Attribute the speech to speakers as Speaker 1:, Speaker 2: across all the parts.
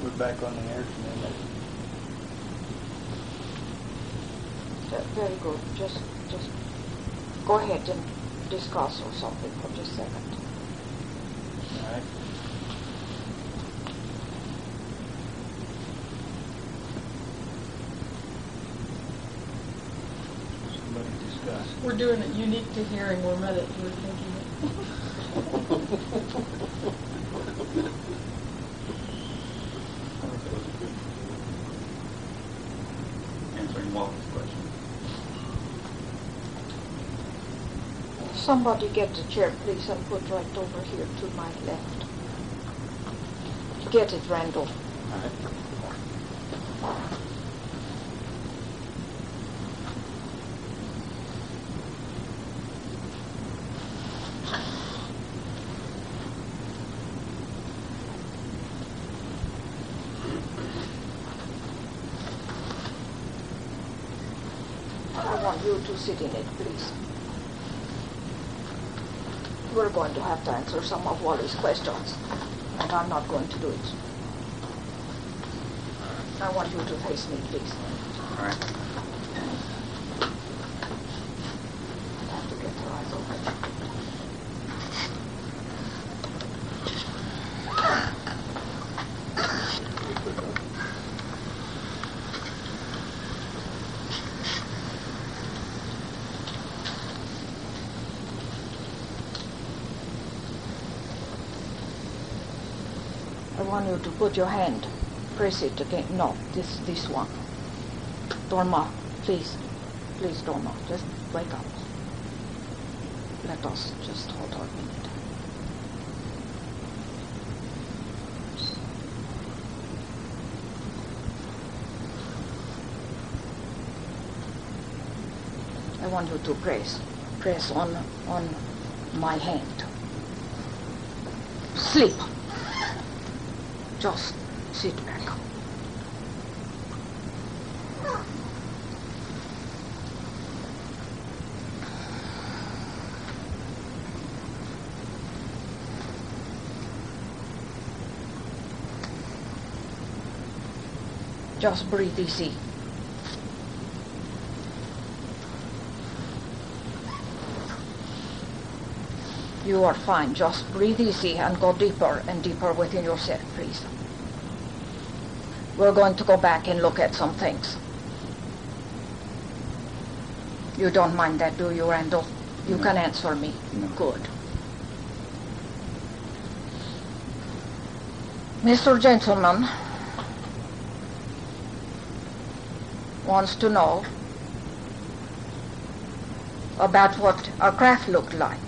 Speaker 1: We're back on the air today.
Speaker 2: Very good. Just go ahead and discuss or something for just a second.
Speaker 1: All right. Somebody discuss.
Speaker 3: We're doing it unique to hearing. We're thinking it.
Speaker 1: Answering Walter's question.
Speaker 2: Somebody get the chair, please, and put right over here to my left. Get it, Randall.
Speaker 1: All right.
Speaker 2: I want you to sit in it, please. We're going to have to answer some of Wally's questions, and I'm not going to do it. I want you to face me, please.
Speaker 1: All right.
Speaker 2: I have to get her eyes open. I want you to put your hand, press it again. No, this one. Dorma, please. Please, Dorma, just wake up. Let us just hold our minute. I want you to press on my hand. Sleep. Just sit back. Just breathe easy. You are fine. Just breathe easy and go deeper and deeper within yourself, please. We're going to go back and look at some things. You don't mind that, do you, Randall? You can answer me.
Speaker 1: No.
Speaker 2: Good. Mr. Gentleman wants to know about what our craft looked like.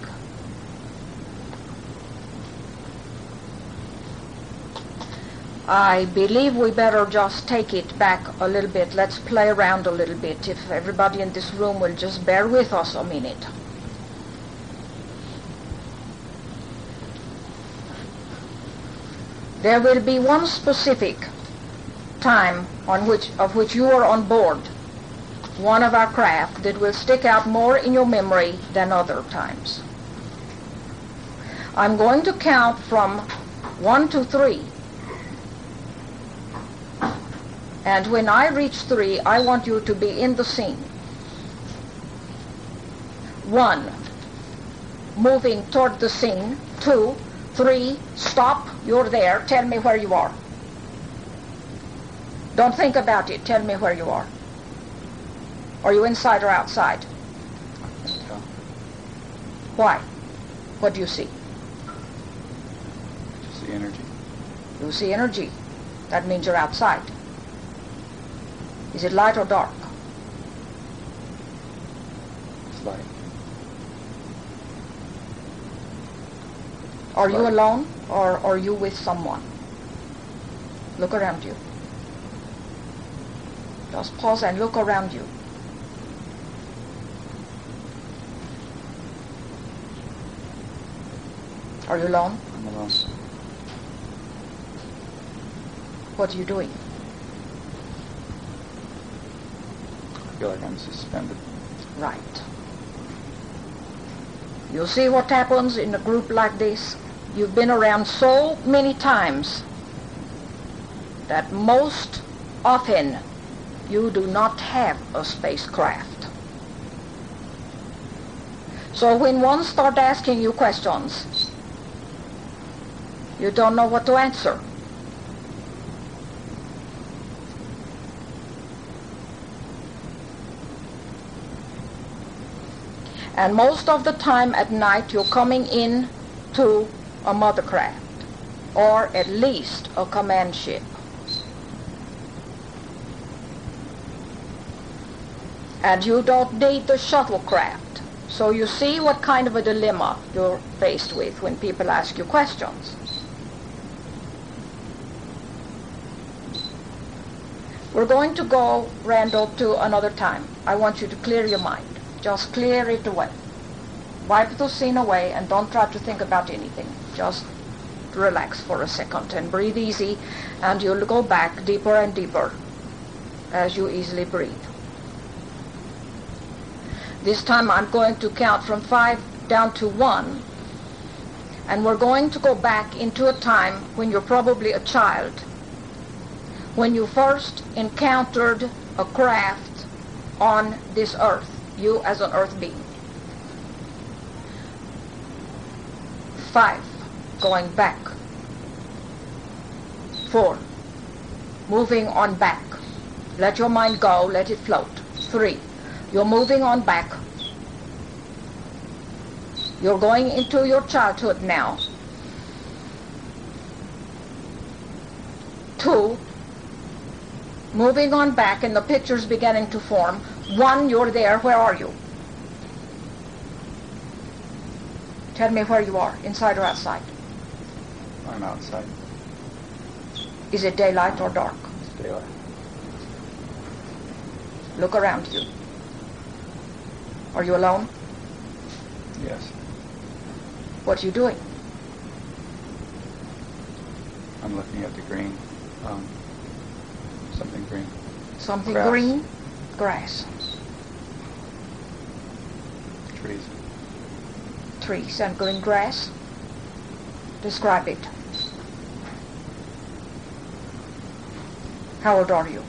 Speaker 2: I believe we better just take it back a little bit. Let's play around a little bit. If everybody in this room will just bear with us a minute. There will be one specific time of which you are on board one of our craft that will stick out more in your memory than other times. I'm going to count from 1 to 3. And when I reach 3, I want you to be in the scene. 1, moving toward the scene. 2, 3, stop, you're there, tell me where you are. Don't think about it, tell me where you are. Are you inside or outside?
Speaker 1: Yeah.
Speaker 2: Why? What do you see?
Speaker 1: Just the energy.
Speaker 2: You see energy. That means you're outside. Is it light or dark?
Speaker 1: It's light.
Speaker 2: Are you alone or are you with someone? Look around you. Just pause and look around you. Are you alone?
Speaker 1: I'm alone.
Speaker 2: What are you doing?
Speaker 1: I feel like I'm suspended.
Speaker 2: Right. You see what happens in a group like this? You've been around so many times that most often you do not have a spacecraft. So when one starts asking you questions, you don't know what to answer. And most of the time at night you're coming in to a mothercraft, or at least a command ship. And you don't need the shuttlecraft. So you see what kind of a dilemma you're faced with when people ask you questions. We're going to go, Randall, to another time. I want you to clear your mind. Just clear it away. Wipe the scene away and don't try to think about anything. Just relax for a second and breathe easy, and you'll go back deeper and deeper as you easily breathe. This time I'm going to count from 5 down to 1, and we're going to go back into a time when you're probably a child, when you first encountered a craft on this earth, you as an earth being. 5, going back. 4, moving on back. Let your mind go, let it float. 3, you're moving on back. You're going into your childhood now. 2, moving on back, and the picture's beginning to form. 1, you're there. Where are you? Tell me where you are, inside or outside.
Speaker 1: I'm outside.
Speaker 2: Is it daylight or dark?
Speaker 1: It's daylight.
Speaker 2: Look around you. Are you alone?
Speaker 1: Yes.
Speaker 2: What are you doing?
Speaker 1: I'm looking at the green. Something green.
Speaker 2: Something
Speaker 1: Grass.
Speaker 2: green? Grass.
Speaker 1: Trees.
Speaker 2: Trees and green grass. Describe it. How old are you?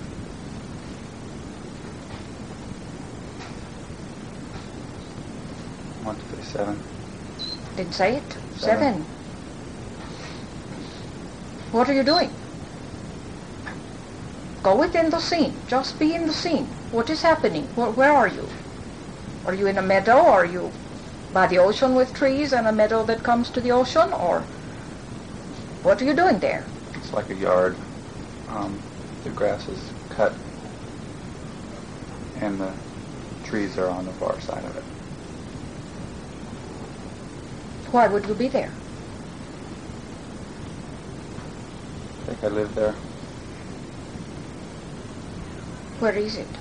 Speaker 1: I want to say 7.
Speaker 2: Didn't say it.
Speaker 1: 7.
Speaker 2: 7. What are you doing? Go within the scene. Just be in the scene. What is happening? Where are you? Are you in a meadow? Are you by the ocean with trees and a meadow that comes to the ocean? Or what are you doing there?
Speaker 1: It's like a yard. The grass is cut, and the trees are on the far side of it.
Speaker 2: Why would you be there?
Speaker 1: I think I live there.
Speaker 2: Where is it?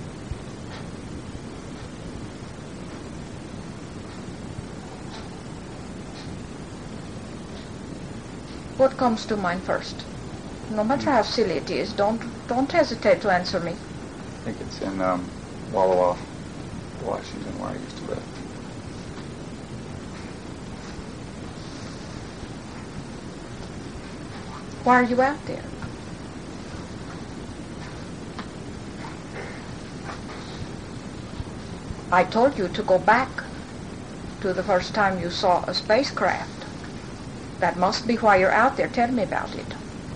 Speaker 2: What comes to mind first? No matter how silly it is, don't hesitate to answer me.
Speaker 1: I think it's in Wallowa, Washington, where I used to live.
Speaker 2: Why are you out there? I told you to go back to the first time you saw a spacecraft. That must be why you're out there. Tell me about it.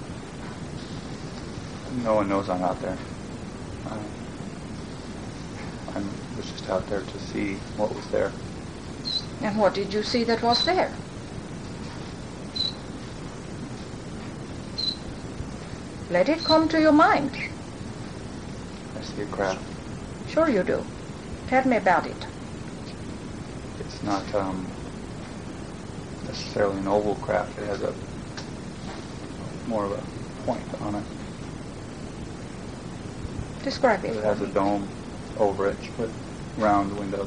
Speaker 1: No one knows I'm out there. I was just out there to see what was there.
Speaker 2: And what did you see that was there? Let it come to your mind.
Speaker 1: I see a craft.
Speaker 2: Sure you do. Tell me about it.
Speaker 1: It's not necessarily an oval craft. It has a more of a point on it.
Speaker 2: Describe
Speaker 1: It
Speaker 2: it.
Speaker 1: has a dome over it with round windows.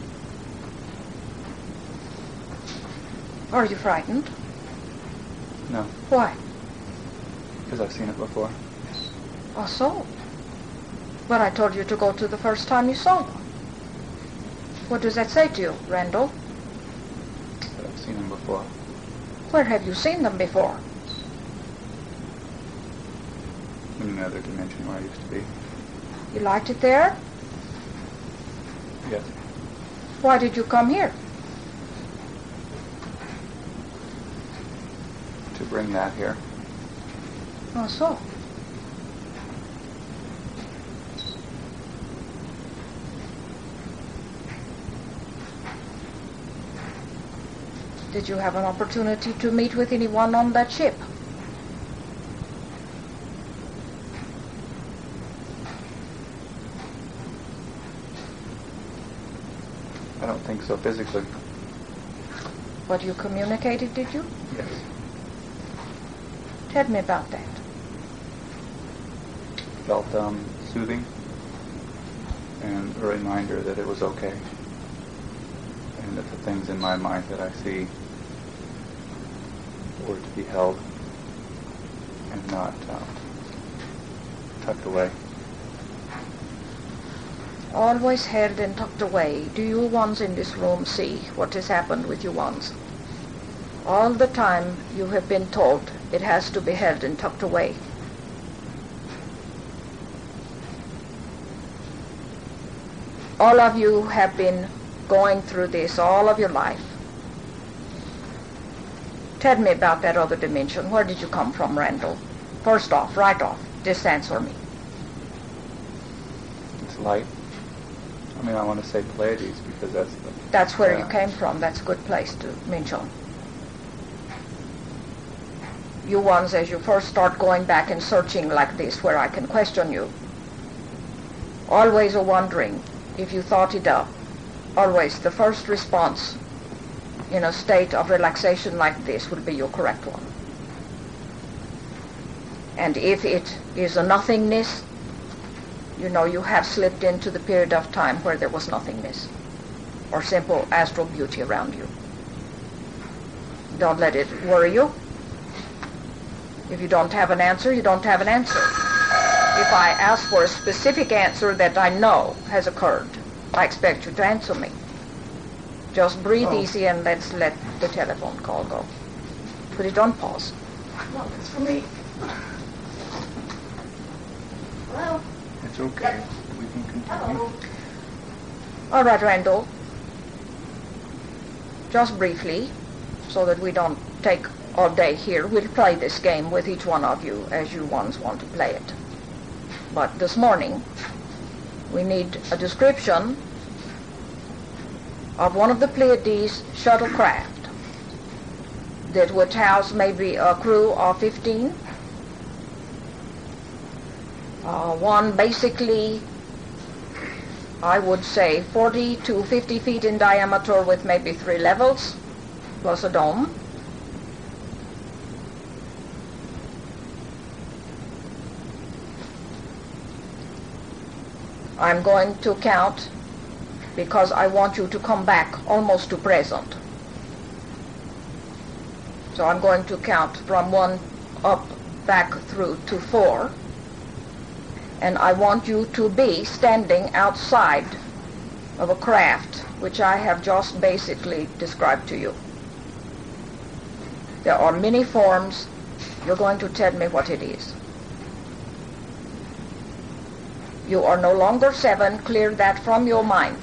Speaker 2: Are you frightened?
Speaker 1: No,
Speaker 2: Why?
Speaker 1: because I've seen it before.
Speaker 2: Oh, so? But I told you to go to the first time you saw one. What does that say to you, Randall?
Speaker 1: But I've seen them before.
Speaker 2: Where have you seen them before?
Speaker 1: in another dimension where I used to be.
Speaker 2: You liked it there?
Speaker 1: Yes.
Speaker 2: Why did you come here?
Speaker 1: To bring that here.
Speaker 2: Oh, so. Did you have an opportunity to meet with anyone on that ship?
Speaker 1: I don't think so physically.
Speaker 2: But you communicated, did you?
Speaker 1: Yes.
Speaker 2: Tell me about that.
Speaker 1: Felt soothing and a reminder that it was okay. And that the things in my mind that I see were to be held and not tucked away.
Speaker 2: Always held and tucked away. Do you ones in this room see what has happened with you ones? All the time you have been told it has to be held and tucked away. All of you have been going through this all of your life. Tell me about that other dimension. Where did you come from, Randall? First off, right off, just answer me.
Speaker 1: It's light. I mean, I want to say Pleiades because
Speaker 2: That's where you came from. That's a good place to mention. You ones, as you first start going back and searching like this, where I can question you, always are wondering if you thought it up. Always the first response in a state of relaxation like this would be your correct one. And if it is a nothingness, you know you have slipped into the period of time where there was nothingness or simple astral beauty around you. Don't let it worry you. If you don't have an answer, you don't have an answer. If I ask for a specific answer that I know has occurred, I expect you to answer me. Just breathe easy and let's let the telephone call go. Put it on pause.
Speaker 3: No, it's for me. Well,
Speaker 1: It's okay. We can continue.
Speaker 2: All right, Randall. Just briefly, so that we don't take all day here, we'll play this game with each one of you as you ones want to play it. But this morning, we need a description of one of the Pleiades shuttlecraft that would house maybe a crew of 15. One basically, I would say 40 to 50 feet in diameter with maybe 3 levels, plus a dome. I'm going to count because I want you to come back almost to present. So I'm going to count from 1 up back through to 4. And I want you to be standing outside of a craft which I have just basically described to you. There are many forms. You're going to tell me what it is. You are no longer 7. Clear that from your mind.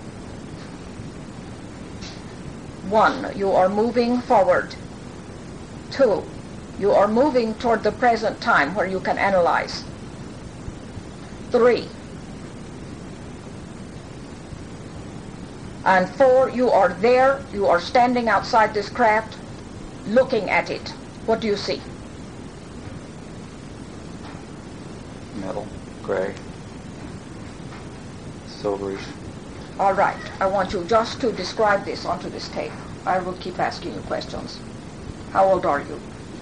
Speaker 2: 1, you are moving forward. 2, you are moving toward the present time where you can analyze. 3, and 4, you are there, you are standing outside this craft, looking at it. What do you see?
Speaker 1: Metal, gray, silverish.
Speaker 2: All right, I want you just to describe this onto this tape. I will keep asking you questions. How old are you?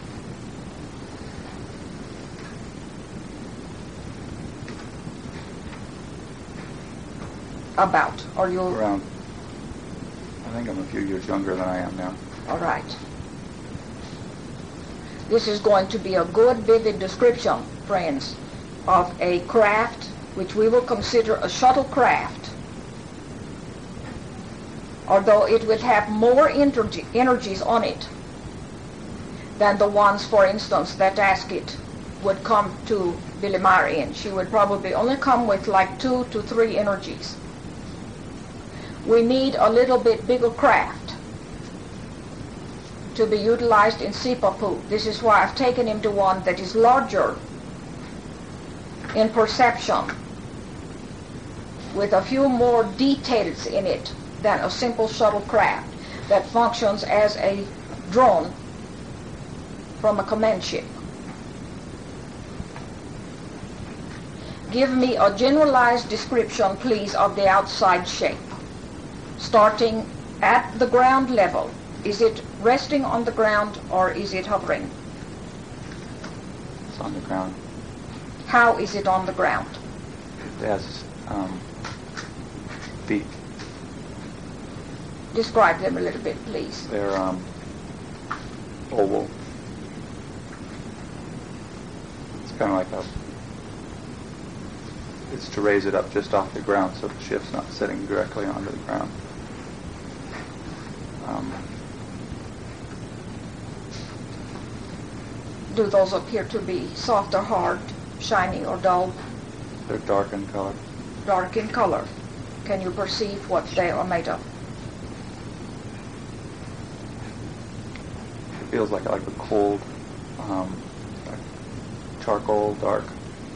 Speaker 2: About. Are you...
Speaker 1: Around, I think I'm a few years younger than I am now.
Speaker 2: All right. This is going to be a good, vivid description, friends, of a craft which we will consider a shuttlecraft. Although it will have more energies on it than the ones, for instance, that ask it would come to Billimari, and she would probably only come with like 2 to 3 energies. We need a little bit bigger craft to be utilized in Sipapu. This is why I've taken him to one that is larger in perception, with a few more details in it than a simple shuttlecraft that functions as a drone from a command ship. Give me a generalized description, please, of the outside shape, starting at the ground level. Is it resting on the ground or is it hovering?
Speaker 1: It's on the ground.
Speaker 2: How is it on the ground?
Speaker 1: It has feet.
Speaker 2: Describe them a little bit, please.
Speaker 1: They're oval. It's kind of like it's to raise it up just off the ground so the ship's not sitting directly onto the ground.
Speaker 2: Do those appear to be soft or hard, shiny or dull?
Speaker 1: They're dark in color.
Speaker 2: Dark in color. Can you perceive what they are made of?
Speaker 1: It feels like a cold, like charcoal, dark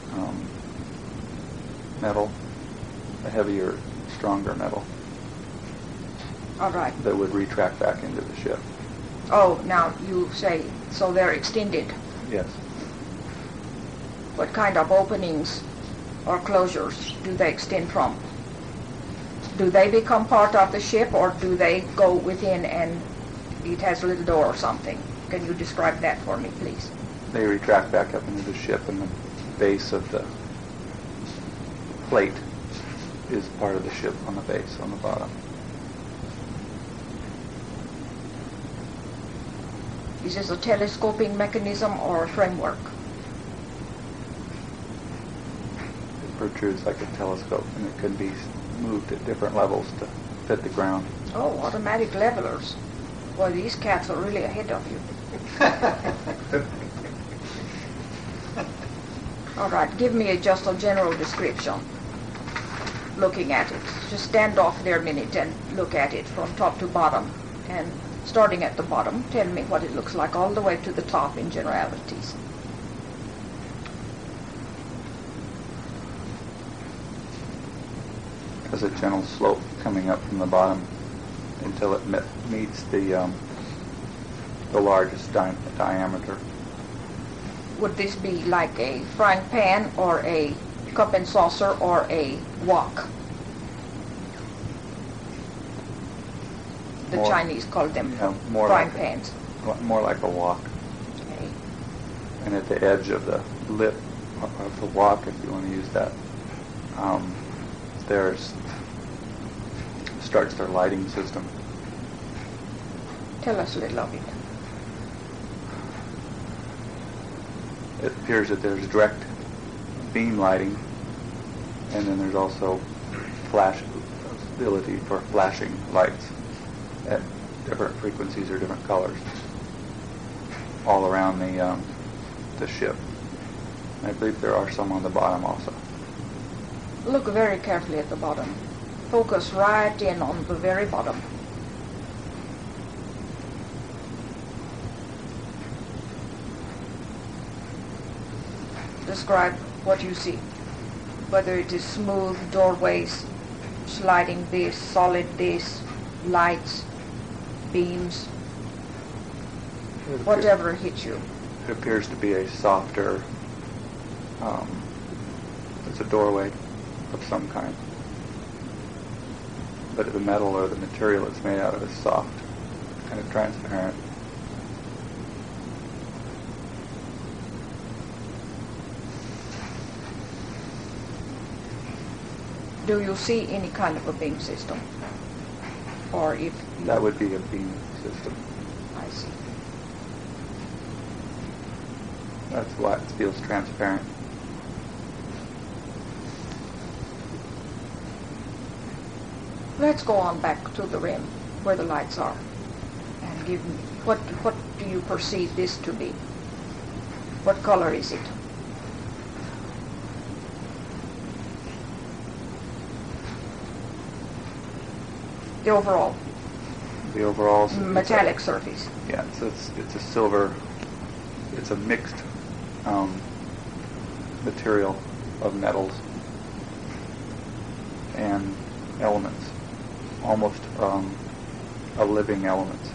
Speaker 1: metal, a heavier, stronger metal.
Speaker 2: All right.
Speaker 1: That would retract back into the ship.
Speaker 2: Oh, now you say, so they're extended.
Speaker 1: Yes.
Speaker 2: What kind of openings or closures do they extend from? Do they become part of the ship, or do they go within and it has a little door or something? Can you describe that for me, please?
Speaker 1: They retract back up into the ship, and the base of the plate is part of the ship on the base, on the bottom.
Speaker 2: Is this a telescoping mechanism or a framework?
Speaker 1: It protrudes like a telescope, and it can be moved at different levels to fit the ground.
Speaker 2: Oh, automatic levelers. Boy, these cats are really ahead of you. All right, give me just a general description. Looking at it. Just stand off there a minute and look at it from top to bottom. And starting at the bottom, tell me what it looks like all the way to the top in generalities.
Speaker 1: There's a gentle slope coming up from the bottom until it meets the largest diameter.
Speaker 2: Would this be like a frying pan or a cup and saucer or a wok? The
Speaker 1: More-
Speaker 2: Chinese call them
Speaker 1: more
Speaker 2: frying
Speaker 1: like
Speaker 2: pans.
Speaker 1: More like a wok.
Speaker 2: Okay.
Speaker 1: And at the edge of the lip of the wok, if you want to use that, starts their lighting system.
Speaker 2: Tell us a little of it.
Speaker 1: It appears that there's direct beam lighting, and then there's also flash ability for flashing lights at different frequencies or different colors all around the ship. I believe there are some on the bottom also.
Speaker 2: Look very carefully at the bottom. Focus right in on the very bottom. Describe what you see. Whether it is smooth doorways, sliding this, solid this, lights, beams, whatever hits you.
Speaker 1: It appears to be a softer, it's a doorway of some kind. But the metal or the material it's made out of is soft, kind of transparent.
Speaker 2: Do you see any kind of a beam system? Or if you...
Speaker 1: That would be a beam system.
Speaker 2: I see.
Speaker 1: That's why it feels transparent.
Speaker 2: Let's go on back to the rim where the lights are and give me, what do you perceive this to be? What color is it? The overall
Speaker 1: The overall
Speaker 2: metallic surface.
Speaker 1: Yeah, so it's a silver. It's a mixed material of metals and elements, almost a living elements.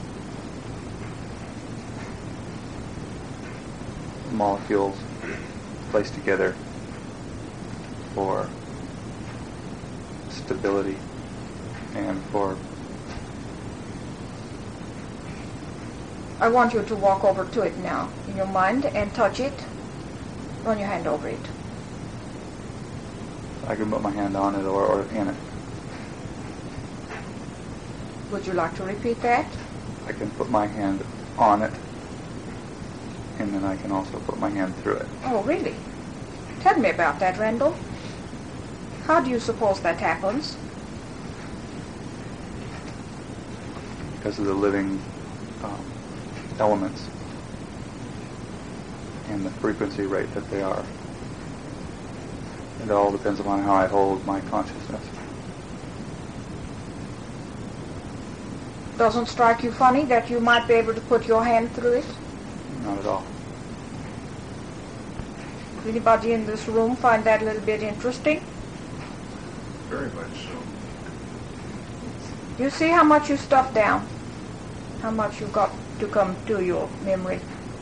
Speaker 1: Molecules placed together for stability and for...
Speaker 2: I want you to walk over to it now in your mind and touch it. Run your hand over it.
Speaker 1: I can put my hand on it or in it.
Speaker 2: Would you like to repeat that?
Speaker 1: I can put my hand on it, and then I can also put my hand through it.
Speaker 2: Oh, really? Tell me about that, Randall. How do you suppose that happens?
Speaker 1: Because of the living elements and the frequency rate that they are. It all depends upon how I hold my consciousness.
Speaker 2: Doesn't strike you funny that you might be able to put your hand through it?
Speaker 1: Not at all.
Speaker 2: Does anybody in this room find that a little bit interesting?
Speaker 4: Very much so.
Speaker 2: You see how much you stuffed down? How much you got to come to your memory?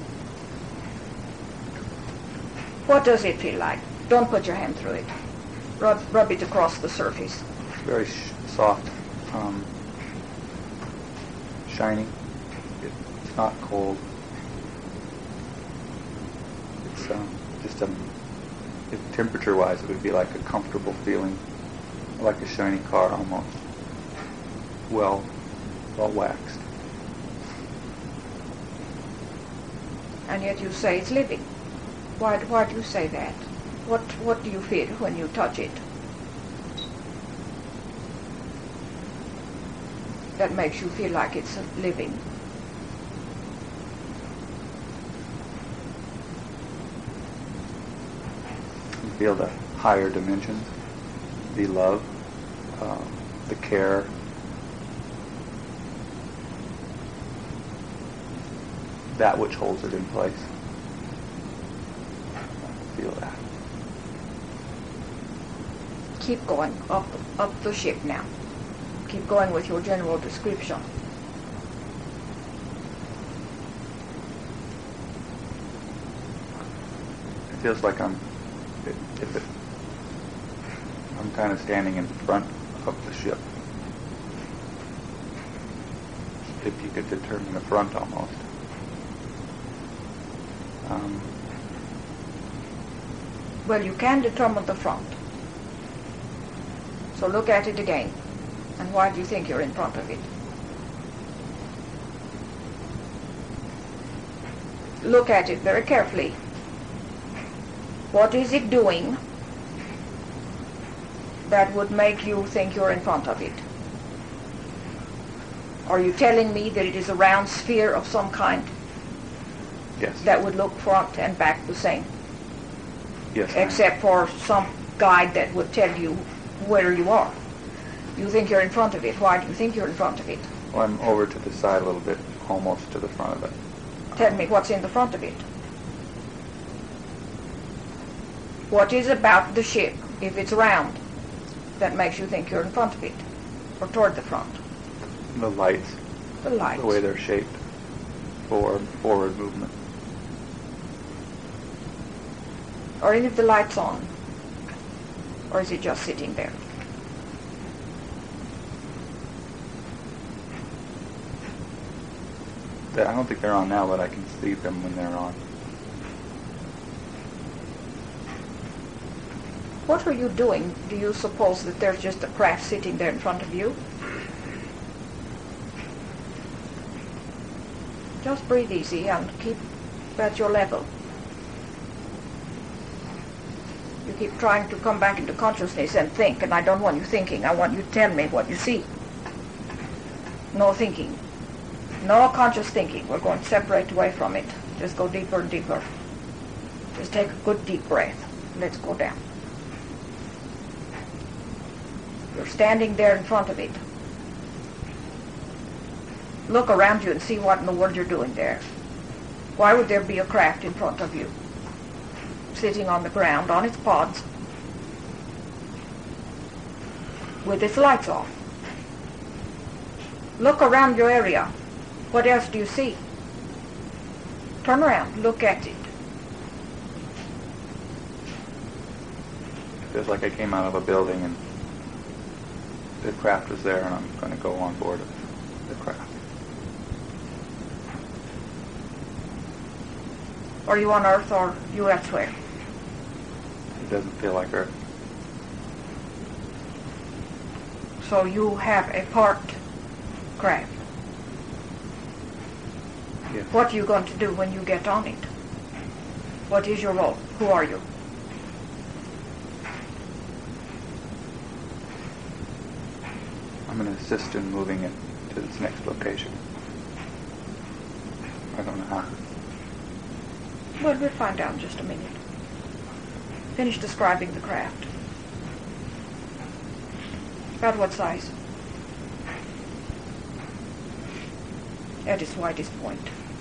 Speaker 2: What does it feel like? Don't put your hand through it. Rub it across the surface.
Speaker 1: It's very soft, shiny. It's not cold. It's just temperature-wise, it would be like a comfortable feeling, like a shiny car almost. Well waxed.
Speaker 2: And yet you say it's living. Why do you say that? What do you feel when you touch it? That makes you feel like it's living.
Speaker 1: You feel the higher dimensions, the love, the care, that which holds it in place. Feel that.
Speaker 2: Keep going up the ship now. Keep going with your general description.
Speaker 1: It feels like I'm kind of standing in front of the ship. If you could determine the front almost.
Speaker 2: Well, you can determine the front. So look at it again. And why do you think you're in front of it? Look at it very carefully. What is it doing that would make you think you're in front of it? Are you telling me that it is a round sphere of some kind?
Speaker 1: Yes.
Speaker 2: That would look front and back the same?
Speaker 1: Yes.
Speaker 2: Except for some guide that would tell you where you are. You think you're in front of it. Why do you think you're in front of it?
Speaker 1: Well, I'm over to the side a little bit, almost to the front of it.
Speaker 2: Tell me what's in the front of it. What is about the ship, if it's round, that makes you think you're in front of it, or toward the front?
Speaker 1: The lights.
Speaker 2: The lights.
Speaker 1: The way they're shaped for forward movement.
Speaker 2: Are any of the lights on? Or is it just sitting there?
Speaker 1: I don't think they're on now, but I can see them when they're on.
Speaker 2: What are you doing? Do you suppose that there's just a craft sitting there in front of you? Just breathe easy and keep at your level. You keep trying to come back into consciousness and think, and I don't want you thinking. I want you to tell me what you see. No thinking. No conscious thinking. We're going to separate away from it. Just go deeper and deeper. Just take a good deep breath. Let's go down. You're standing there in front of it. Look around you and see what in the world you're doing there. Why would there be a craft in front of you, sitting on the ground on its pods, with its lights off? Look around your area. What else do you see? Turn around, look at it.
Speaker 1: It feels like I came out of a building and the craft was there, and I'm going to go on board of the craft.
Speaker 2: Are you on Earth or you elsewhere?
Speaker 1: It doesn't feel like Earth.
Speaker 2: So you have a parked craft.
Speaker 1: Yes.
Speaker 2: What are you going to do when you get on it? What is your role? Who are you?
Speaker 1: I'm going to assist in moving it to its next location. I don't know how.
Speaker 2: Well, we'll find out in just a minute. Finish describing the craft. About what size? At its widest point.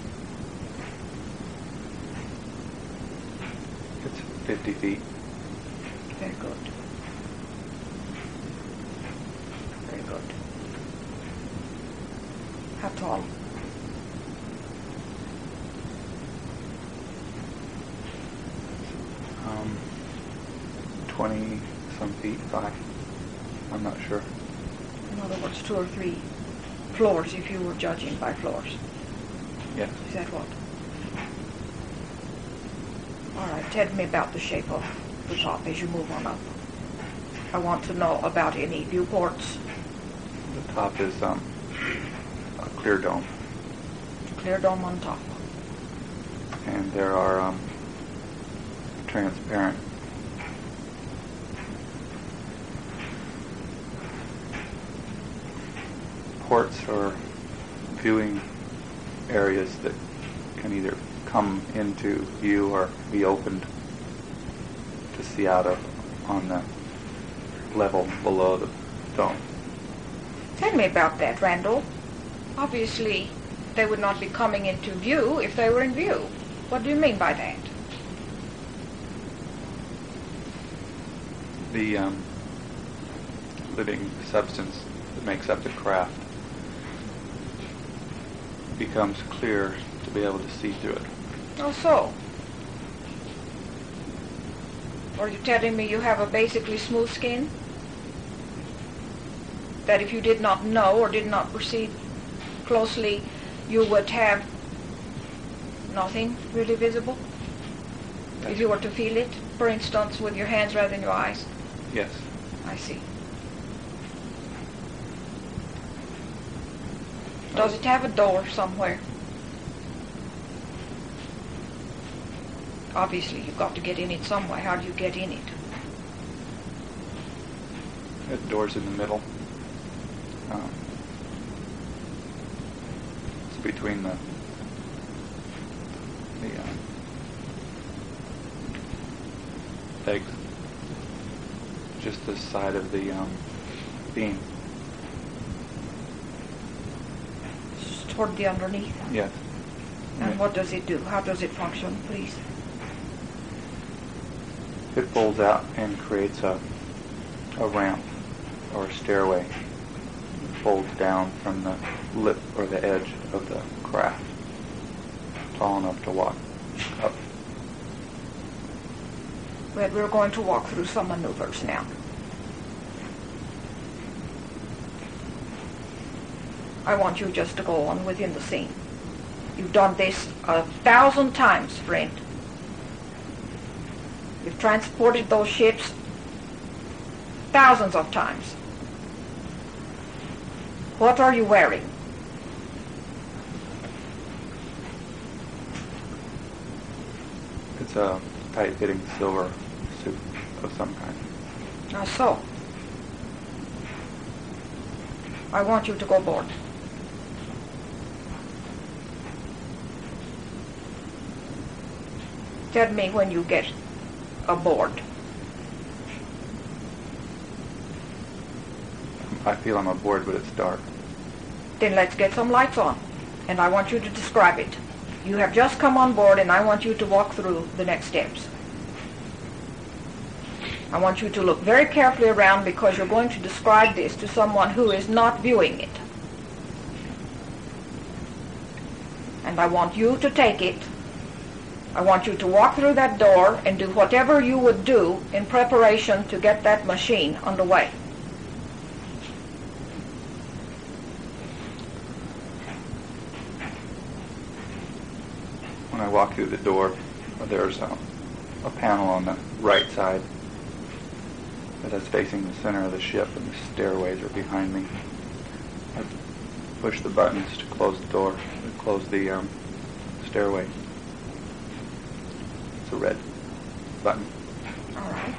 Speaker 1: It's 50 feet.
Speaker 2: Very good. Very good. How tall?
Speaker 1: Um, 20 some feet by. I'm not sure.
Speaker 2: In other words, 2 or 3 floors if you were judging by floors.
Speaker 1: Yes.
Speaker 2: Is that what? All right, tell me about the shape of the top as you move on up. I want to know about any viewports.
Speaker 1: The top is a clear dome,
Speaker 2: Clear dome on top.
Speaker 1: and there are transparent ports or viewing areas that can either come into view or be opened to see out of on the level below the dome.
Speaker 2: Tell me about that, Randall. Obviously, they would not be coming into view if they were in view. What do you mean by that?
Speaker 1: The living substance that makes up the craft becomes clear to be able to see through it.
Speaker 2: Oh, so? Are you telling me you have a basically smooth skin? That if you did not know or did not proceed closely, you would have nothing really visible? If you were to feel it, for instance, with your hands rather than your eyes?
Speaker 1: Yes.
Speaker 2: I see. Does it have a door somewhere? Obviously, you've got to get in it some way. How do you get in it?
Speaker 1: The door's in the middle. It's between the legs, just this side of the beam.
Speaker 2: It's toward the underneath.
Speaker 1: Yes.
Speaker 2: And what does it do? How does it function, please?
Speaker 1: It folds out and creates a ramp or a stairway. It folds down from the lip or the edge of the craft, tall enough to walk up.
Speaker 2: Well, we're going to walk through some maneuvers now. I want you just to go on within the scene. You've done this 1,000 times, friend. You've transported those ships thousands of times. What are you wearing?
Speaker 1: It's a tight-fitting silver suit of some kind.
Speaker 2: Now so, I want you to go aboard. Tell me when you get aboard.
Speaker 1: I feel I'm aboard, but it's dark.
Speaker 2: Then let's get some lights on, and I want you to describe it. You have just come on board, and I want you to walk through the next steps. I want you to look very carefully around because you're going to describe this to someone who is not viewing it. And I want you to take it. I want you to walk through that door and do whatever you would do in preparation to get that machine underway.
Speaker 1: When I walk through the door, there's a panel on the right side that's facing the center of the ship, and the stairways are behind me. I push the buttons to close the door, to close the stairway. It's a red button.
Speaker 2: All right.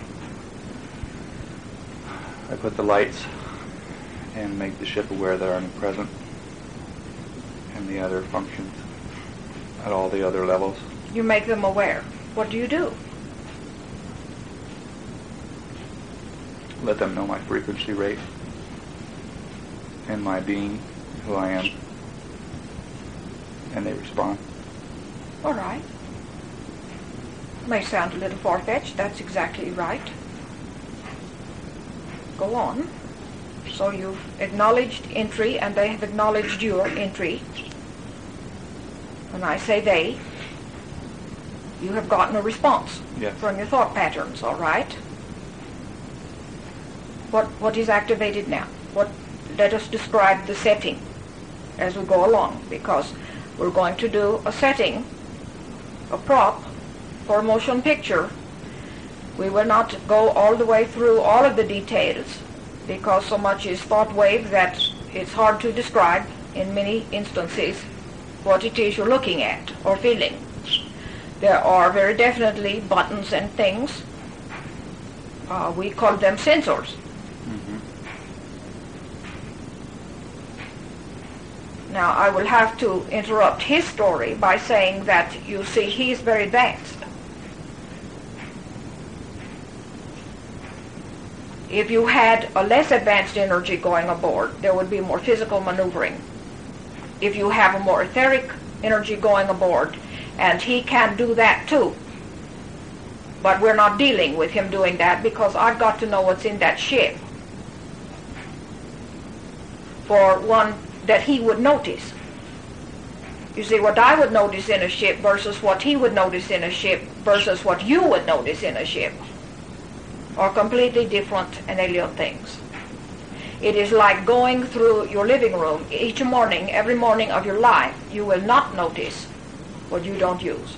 Speaker 1: I put the lights and make the ship aware that I'm present, and the other functions at all the other levels.
Speaker 2: You make them aware. What do you do?
Speaker 1: Let them know my frequency rate and my being, who I am, and they respond.
Speaker 2: All right. May sound a little far-fetched. That's exactly right. Go on. So you've acknowledged entry, and they have acknowledged your entry. When I say they, you have gotten a response
Speaker 1: Yes.
Speaker 2: from your thought patterns, all right? What is activated now? Let us describe the setting as we go along, because we're going to do a setting, a prop, for a motion picture. We will not go all the way through all of the details, because so much is thought wave that it's hard to describe in many instances what it is you're looking at or feeling. There are very definitely buttons and things. We call them sensors. Now, I will have to interrupt his story by saying that, you see, he is very advanced. If you had a less advanced energy going aboard, there would be more physical maneuvering. If you have a more etheric energy going aboard, and he can do that too. But we're not dealing with him doing that because I've got to know what's in that ship. For one, that he would notice. You see, what I would notice in a ship versus what he would notice in a ship versus what you would notice in a ship are completely different and alien things. It is like going through your living room each morning, every morning of your life. You will not notice what you don't use.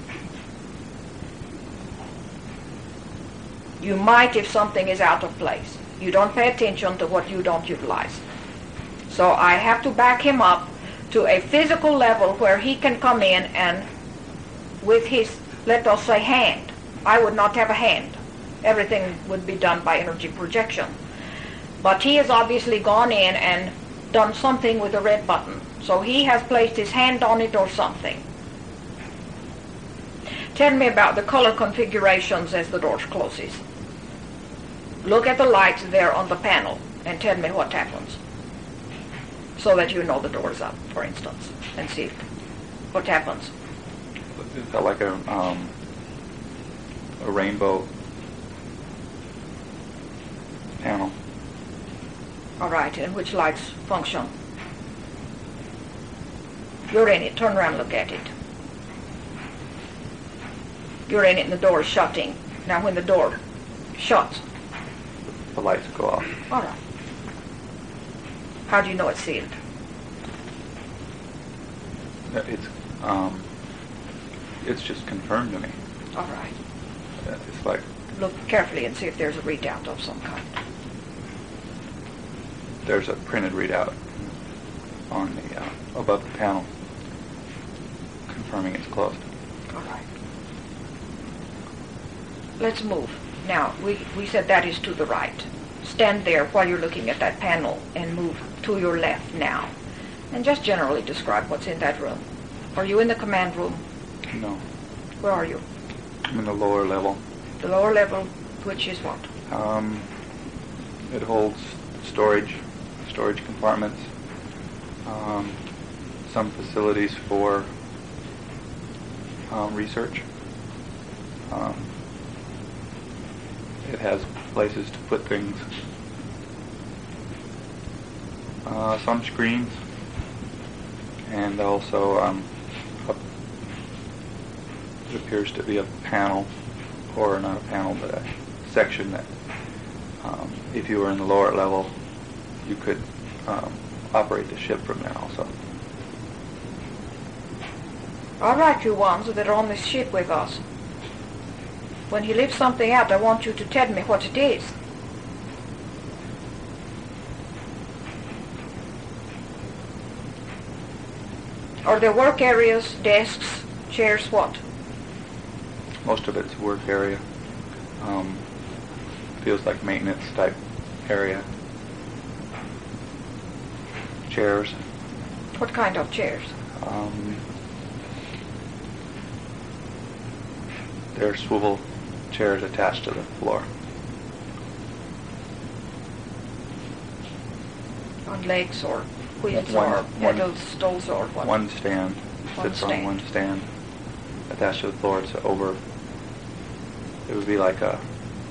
Speaker 2: You might if something is out of place. You don't pay attention to what you don't utilize. So I have to back him up to a physical level where he can come in and with his, let us say, hand. I would not have a hand. Everything would be done by energy projection. But he has obviously gone in and done something with the red button. So he has placed his hand on it or something. Tell me about the color configurations as the door closes. Look at the lights there on the panel and tell me what happens. So that you know the door's up, for instance, and see what happens.
Speaker 1: It felt like a rainbow panel.
Speaker 2: All right, and which lights function? You're in it. Turn around and look at it. You're in it and the door is shutting. Now when the door shuts.
Speaker 1: The lights go off.
Speaker 2: All right. How do you know it's sealed?
Speaker 1: It's just confirmed to me.
Speaker 2: All right.
Speaker 1: It's like
Speaker 2: Look carefully and see if there's a readout of some kind.
Speaker 1: there's a printed readout on the above the panel confirming it's closed.
Speaker 2: All right. Let's move. Now, we said that is to the right. Stand there while you're looking at that panel and move to your left now. And just generally describe what's in that room. Are you in the command room?
Speaker 1: No,
Speaker 2: Where are you?
Speaker 1: I'm in the lower level.
Speaker 2: The lower level, which is what?
Speaker 1: It holds storage compartments, some facilities for research. It has places to put things. Some screens, and also it appears to be a panel, or not a panel, but a section that if you were in the lower level, you could operate the ship from there also.
Speaker 2: All right, you ones that are on this ship with us. When he leaves something out, I want you to tell me what it is. Are there work areas, desks, chairs, what?
Speaker 1: Most of it's work area. Feels like maintenance type area. Chairs.
Speaker 2: What kind of chairs?
Speaker 1: There are swivel chairs attached to the floor.
Speaker 2: On legs or wheels
Speaker 1: One-
Speaker 2: or
Speaker 1: one-
Speaker 2: pedals, stools or what?
Speaker 1: One stand
Speaker 2: One
Speaker 1: sits
Speaker 2: stand.
Speaker 1: on one stand attached to the floor. It's over. It would be like a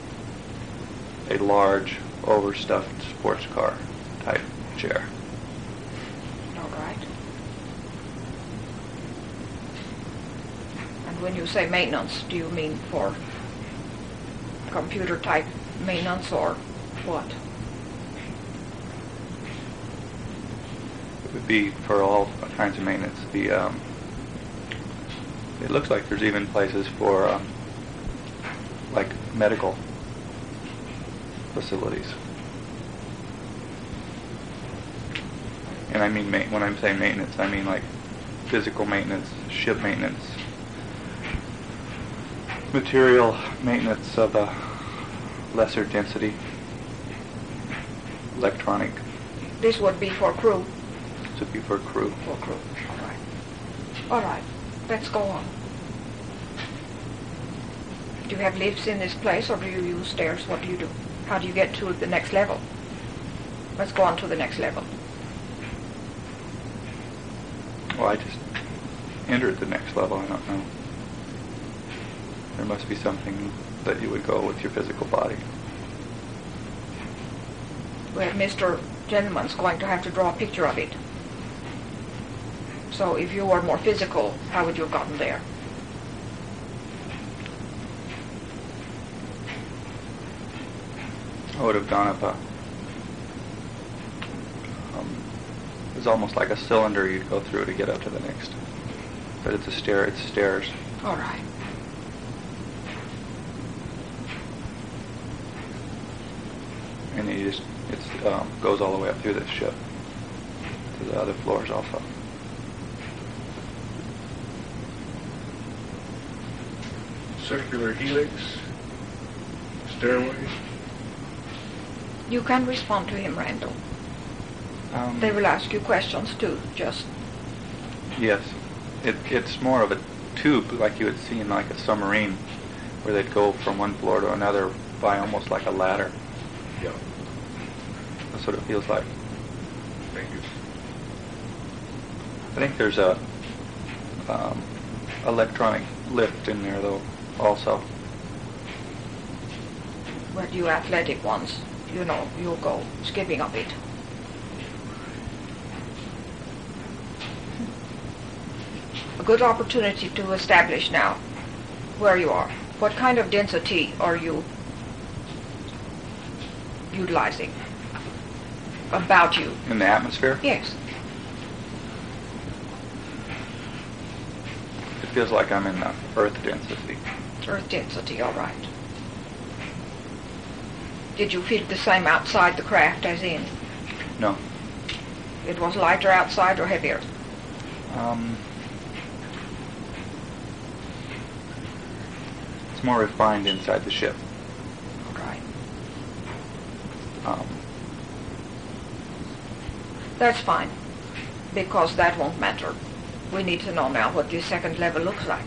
Speaker 1: large overstuffed sports car type chair.
Speaker 2: All right. And when you say maintenance, do you mean for computer type maintenance or what?
Speaker 1: It would be for all kinds of maintenance. It looks like there's even places for like medical facilities. And I mean, when I'm saying maintenance, I mean like physical maintenance, ship maintenance, material maintenance of a lesser density, electronic.
Speaker 2: This would be for crew.
Speaker 1: This would be for crew.
Speaker 2: For crew. All right. All right. Let's go on. Do you have lifts in this place or do you use stairs? What do you do? How do you get to the next level? Let's go on to the next level.
Speaker 1: Well, I just entered the next level. I don't know. There must be something that you would go with your physical body.
Speaker 2: Well, Mr. Gentleman's going to have to draw a picture of it. So if you were more physical, how would you have gotten there?
Speaker 1: I would have gone up it's almost like a cylinder you'd go through to get up to the next. But it's it's stairs.
Speaker 2: All right.
Speaker 1: And it goes all the way up through this ship to the other floors also.
Speaker 4: Circular helix, stairway.
Speaker 2: You can respond to him, Randall. They will ask you questions too, just.
Speaker 1: Yes. It's more of a tube like you would see in like a submarine where they'd go from one floor to another by almost like a ladder.
Speaker 4: Yeah.
Speaker 1: That's what it feels like.
Speaker 4: Thank you.
Speaker 1: I think there's a electronic lift in there though also.
Speaker 2: But you athletic ones, you know, you'll go skipping a bit. A good opportunity to establish now where you are. What kind of density are you utilizing about you?
Speaker 1: In the atmosphere?
Speaker 2: Yes.
Speaker 1: It feels like I'm in the Earth density.
Speaker 2: Earth density, all right. Did you feel the same outside the craft as in?
Speaker 1: No.
Speaker 2: It was lighter outside or heavier?
Speaker 1: It's more refined inside the ship.
Speaker 2: All right. That's fine, because that won't matter. We need to know now what the second level looks like.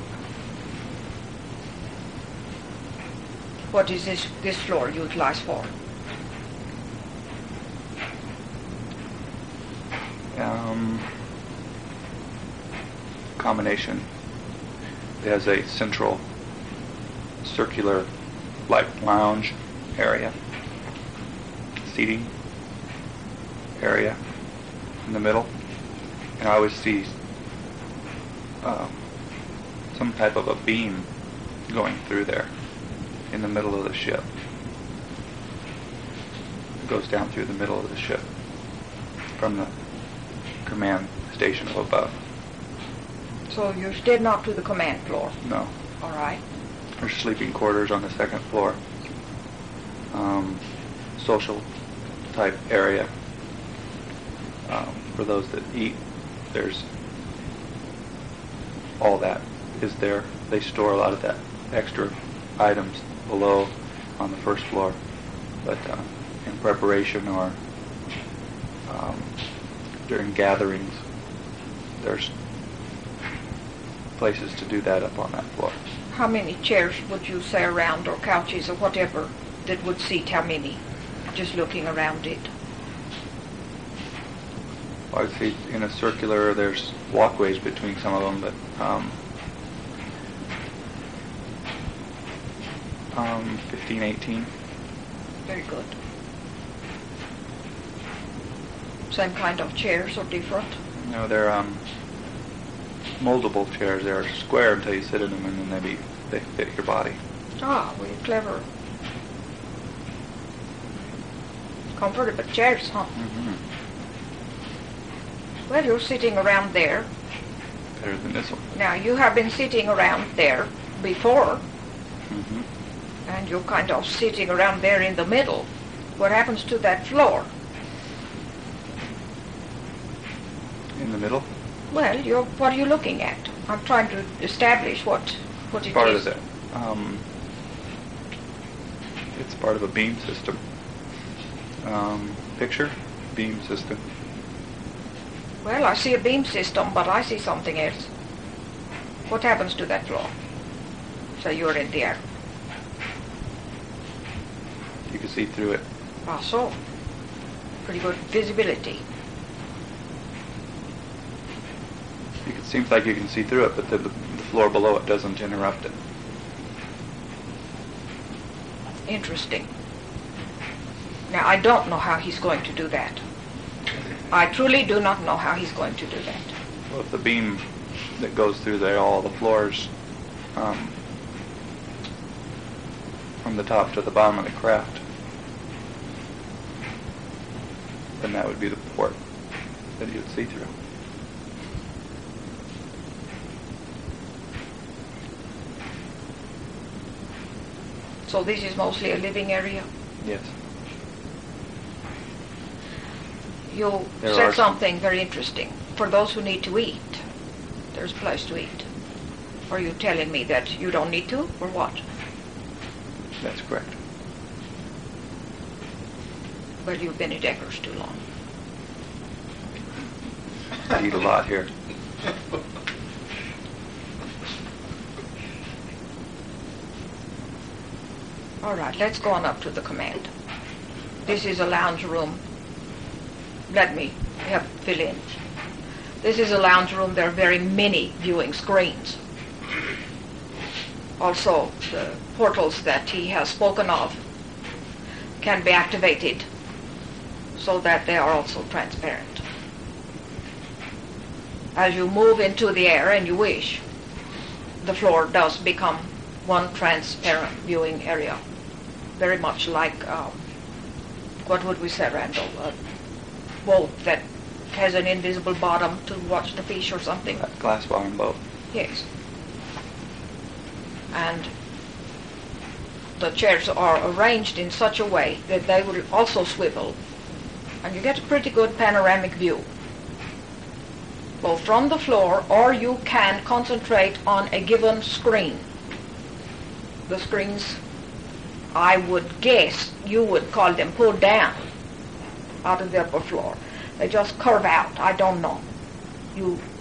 Speaker 2: What is this floor utilized for?
Speaker 1: Combination. It has a central circular like lounge area, seating area in the middle, and I always see some type of a beam going through there in the middle of the ship. It goes down through the middle of the ship from the command station up above.
Speaker 2: So you stayed not to the command floor?
Speaker 1: No.
Speaker 2: All right.
Speaker 1: There's sleeping quarters on the second floor. Social type area for those that eat. There's all that is there. They store a lot of that extra items below on the first floor, but in preparation or during gatherings, there's places to do that up on that floor.
Speaker 2: How many chairs would you say around, or couches or whatever, that would seat how many, just looking around it?
Speaker 1: I would say in a circular, there's walkways between some of them, but 15, 18.
Speaker 2: Very good. Same kind of chairs or different?
Speaker 1: No, they're moldable chairs. They're square until you sit in them, and then they fit your body.
Speaker 2: Ah, really clever. Comfortable chairs, huh?
Speaker 1: Mm-hmm.
Speaker 2: Well, you're sitting around there.
Speaker 1: Better than this one.
Speaker 2: Now, you have been sitting around there before,
Speaker 1: Mm-hmm.
Speaker 2: and you're kind of sitting around there in the middle. What happens to that floor?
Speaker 1: In the middle.
Speaker 2: Well, what are you looking at? I'm trying to establish what it is.
Speaker 1: Part of it. It's part of a beam system. Picture beam system.
Speaker 2: Well, I see a beam system, but I see something else. What happens to that floor? So you're in the air.
Speaker 1: You can see through it.
Speaker 2: Ah, so. Pretty good visibility.
Speaker 1: It seems like you can see through it, but the floor below it doesn't interrupt it.
Speaker 2: Interesting. Now, I don't know how he's going to do that. I truly do not know how he's going to do that.
Speaker 1: Well, if the beam that goes through there, all the floors, from the top to the bottom of the craft, then that would be the port that you would see through.
Speaker 2: So this is mostly a living area?
Speaker 1: Yes.
Speaker 2: You
Speaker 1: There
Speaker 2: said
Speaker 1: are
Speaker 2: something very interesting. For those who need to eat, there's a place to eat. Are you telling me that you don't need to, or what?
Speaker 1: That's correct.
Speaker 2: Well, you've been in Deckers too long.
Speaker 1: I eat a lot here.
Speaker 2: All right, let's go on up to the command. This is a lounge room. Let me fill in. This is a lounge room. There are very many viewing screens. Also, the portals that he has spoken of can be activated so that they are also transparent. As you move into the air and you wish, the floor does become one transparent viewing area. Very much like, what would we say, Randall? A boat that has an invisible bottom to watch the fish or something.
Speaker 1: A glass bottom boat.
Speaker 2: Yes. And the chairs are arranged in such a way that they will also swivel. And you get a pretty good panoramic view, both from the floor, or you can concentrate on a given screen. The screens, I would guess you would call them pulled down out of the upper floor. They just curve out. I don't know. You